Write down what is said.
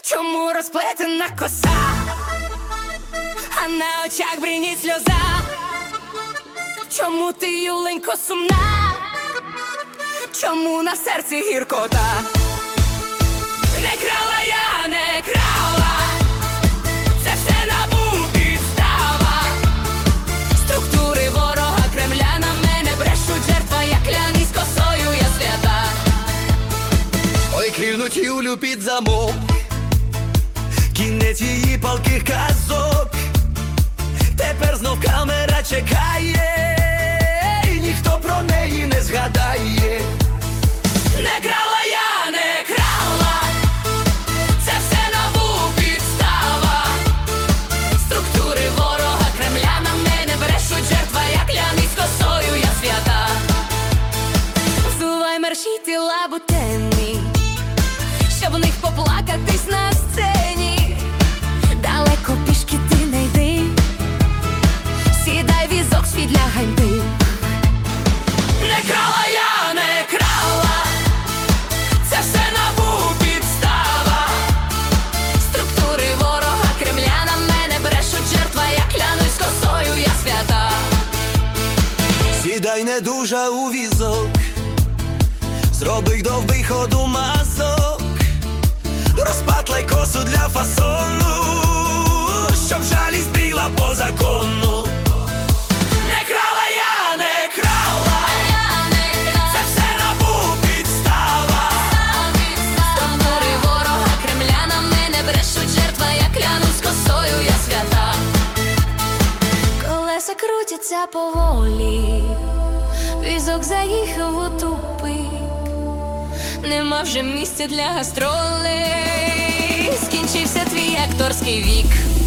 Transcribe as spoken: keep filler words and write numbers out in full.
Чому розплетена коса, а на очах бринить сльоза? Чому ти, юленько, сумна? Чому на серці гіркота? Не крала я, не крала, це все набу підстава. Структури ворога Кремля на мене брешуть, жертва, я клянусь, косою я свята. Ой, клюнуть Юлю під замок, кінець її палких казок. Тепер знов камера чекає, і ніхто про неї не згадає. Не крала я, не крала, це все набу підстава. Структури ворога Кремля на мене брешуть, жертва, я клянусь, косою я свята. Взувай мерщій ті лабутени, щоб у них поплакатись на сцені. Далеко пішки ти не йди, сідай візок свій для ганьби. Не крала я, не крала, це все набу підстава. Структури ворога Кремля на мене брешуть, жертва, я клянусь, косою я свята. Сідай, недужа, у візок, зроби довбий ходу мазок. Розпатлай косу для фасону, щоб жалість біла по закону. Не крала я, не крала, це все набу підстава. Структури ворога Кремля на мене брешуть, жертва, я клянусь, косою я свята. Колеса крутяться поволі, візок заїхав у тупик. Нема вже місця для гастролей, скінчився твій акторський вік.